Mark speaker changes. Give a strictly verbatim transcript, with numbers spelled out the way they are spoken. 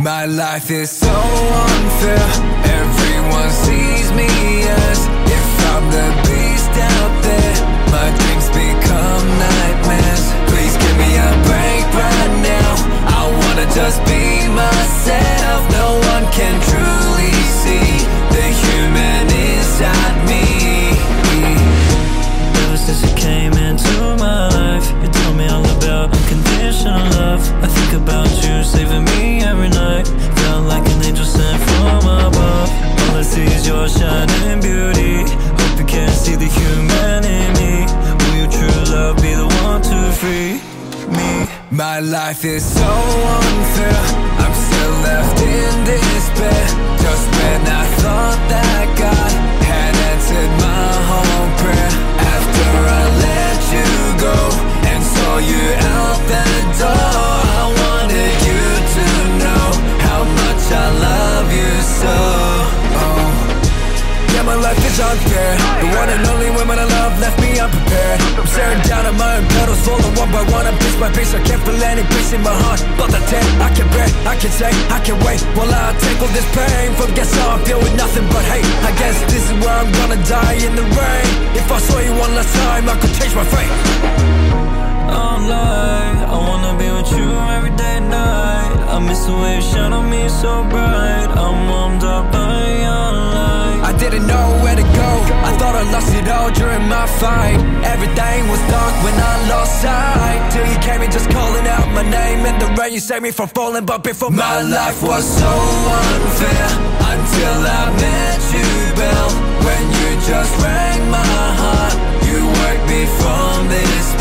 Speaker 1: My life is so unfair. Everyone sees me as if I'm the beast out there. My dreams become nightmares. Please give me a break right now. I wanna just be myself. No one can truly see the human inside me.
Speaker 2: Ever since you came into my life, you told me all about unconditional love. I think about you saving me every night. Felt like an angel sent from above. All I see is your shining beauty. Hope you can see the human in me. Will your true love be the one to free me?
Speaker 1: My life is so unfair. I'm still left in despair. Just when I thought that God had answered my whole prayer. After I let you go and saw you out the door, I wanted you to know how much I love you so. Oh, yeah, my life is unfair. The one and only woman I love left me unprepared. I'm staring down at my own petals, falling one by one, and piece by piece. I can't feel any peace in my heart, but the tear I can bear, I can say, I can wait while I take all this pain from guess how I feel with nothing but hate. I guess this is where I'm gonna die in the rain. If I saw you one last time, I could change my fate.
Speaker 2: I'm like, I wanna be with you every day and night. I miss the way you shine on me so bright. I'm warmed up by your light.
Speaker 1: I didn't know where to go. I thought I lost it all during my fight. Everything was dark when I lost sight. Till you came in just calling out my name. In the rain you saved me from falling, but before my life was so unfair. Until I met you, Belle. When you just rang my heart. You worked me from this